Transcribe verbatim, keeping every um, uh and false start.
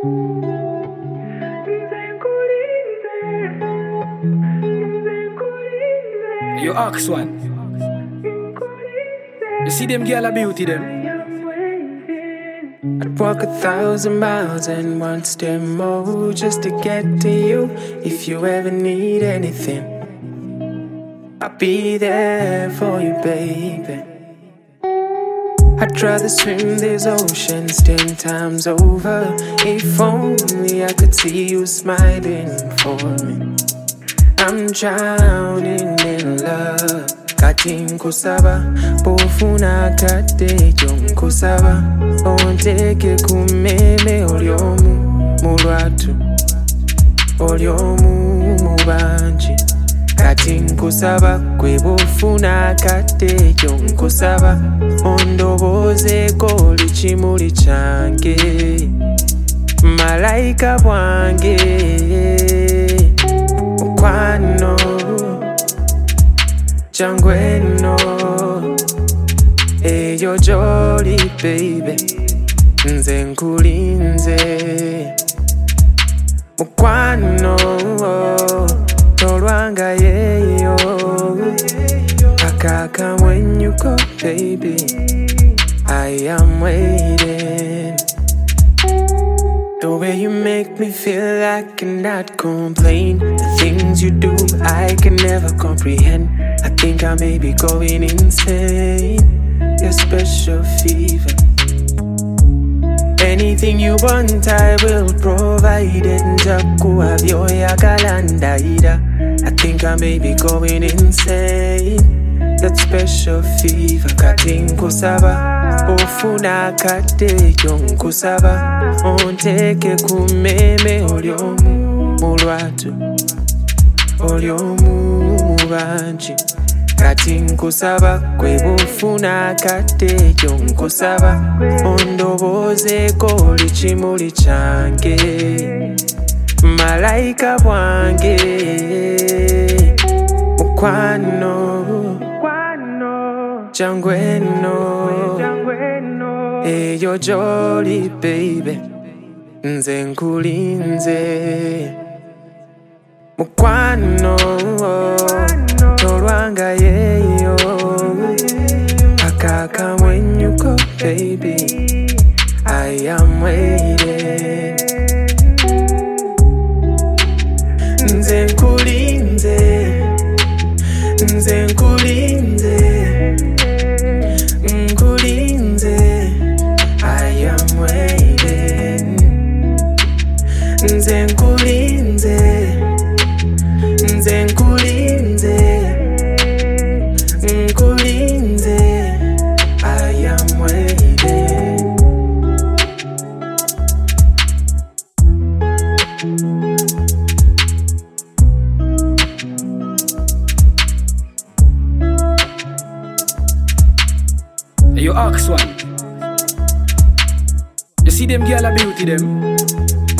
You ask one. You see them girl a beauty them. I'd walk a thousand miles and want them more just to get to you. If you ever need anything, I'll be there for you, baby. I'd rather swim these oceans ten times over. If only I could see you smiling for me. I'm drowning in love. Kati nkusaba pofuna kate nkusaba onteke kumeme olyomu mulwatu olyomu mubanji. Kati nkusaba kwe bofuna kate nkusaba ondoboze ko lichimuli change malaika bwange kwano Jangweno, eyo jolly baby, nze nkulinze. Mukwano, tolwanga yeyo, akaka when you go baby, I am waiting. The way you make me feel I cannot complain. The things you do I can never comprehend. I think I may be going insane. Your special fever. Anything you want I will provide it. Njaku avyo ya galandaida. I think I may be going insane. That special fever. Kati nkusaba ofuna kate nkusaba onteke kumeme olyomu mulwatu olyomu mubanji. Kati nkusaba kwe bofuna kate nkusaba ondoboze ko lichimuli change malaika bwange mukwano Jangweno, eyo jolly baby, nze nkulinze. Mukwano, tolwanga yeyo, akaka when you go baby, I am waiting. Nze nkulinze, nze nkulinze. I am waiting. Nze nkulinze, nze nkulinze, nkulinze. I am waiting. You ask one. You see them girl a beauty them.